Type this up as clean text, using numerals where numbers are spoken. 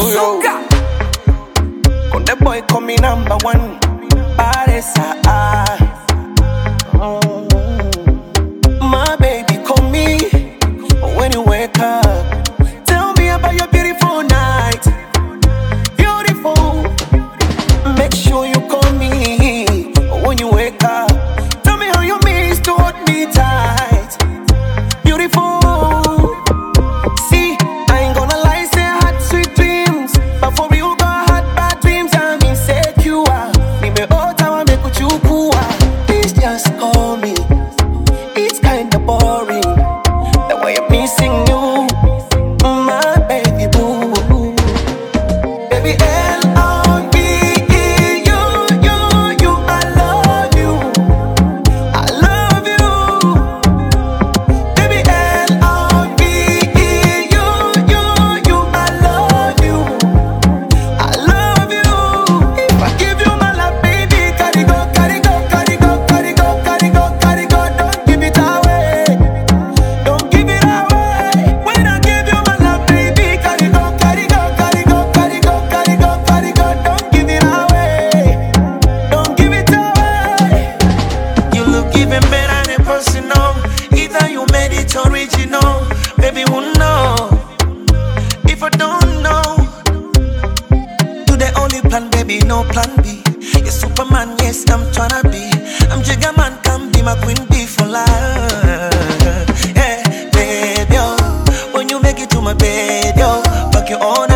Suka. Con the boy call me number one. Paresa. My baby call me when you wake up. Tell me about your beautiful night. Beautiful. Make sure you call me when you wake up. Tell me how you miss to hold me tight. Beautiful. See, I ain't gonna lie, say I had sweet dreams, but for real got had bad dreams. I'm insecure. Me ota wa me kuchukua. Please just call me. It's kinda boring the way I'm missing you, my baby boo. Baby L-O-V-E, you, I love you, I love you. Baby L-O-V-E, you, I love you, I love you. If I give you my love, baby, carry go, carry go, carry go, carry go, carry go, carry go. Don't give it away, don't give it away. When I give you my love, baby, carry go, carry go, carry go, carry go, carry go, carry go. Don't give it away, don't give it away. You look even better than personal. Either you made it original. Baby, who know? If I don't know, do the only plan, baby, no plan B. You're Superman, yes, I'm tryna be. I'm Jigga Man, come be my queen bee for life. Yeah, baby, oh, when you make it to my bed, yo, fuck your own